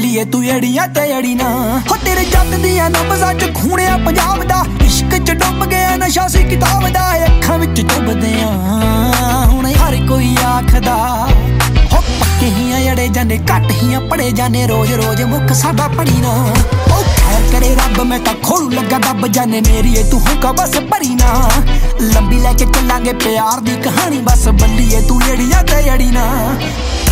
ਬੱਲੀਏ ਤੂੰ ਏੜੀਆਂ ਤੇ ਏੜੀ ਨਾ ਹੋ ਤੇਰੇ ਜੱਟ ਦੀਆਂ ਨਬਜ਼ਾਂ ਚ ਖੂਣਿਆ ਪੰਜਾਬ ਦਾ ਇਸ਼ਕ ਚ ਡੁੱਬ ਗਿਆ ਨਸ਼ਾ ਸੀ ਕਿਤਾਬ ਦਾ ਅੱਖਾਂ ਵਿੱਚ ਚੁੱਭਦੇ ਆ ਹੁਣ ਹਰ ਕੋਈ ਆਖਦਾ ਹੋ ਪੱਕੇ ਹੀਆਂ ਅੜੇ ਜਾਨੇ ਘੱਟ ਹੀਆਂ ਪੜੇ ਜਾਨੇ ਰੋਜ਼ ਰੋਜ਼ ਮੁੱਖ ਸਾਡਾ ਪੜੀ ਨਾ ਉਹ ਖੈਰ ਕਰੇ ਰੱਬ ਮੈਂ ਤਾਂ ਖੋਲੂ ਲੱਗਾ ਦੱਬ ਜਾਨੇ ਮੇਰੀਏ ਤੂੰ ਹੁਕਾ ਬਸ ਭਰੀ ਨਾ ਲੰਬੀ ਲੈ ਕੇ ਚੱਲਾਂਗੇ ਪਿਆਰ ਦੀ ਕਹਾਣੀ ਬਸ ਬੱਲੀਏ ਤੂੰ ਏੜੀਆਂ ਤੇ ਏੜੀ ਨਾ